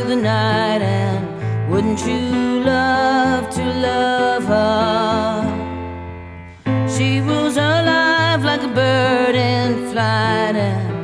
the night, and wouldn't you love to love her? She was alive like a bird in flight, and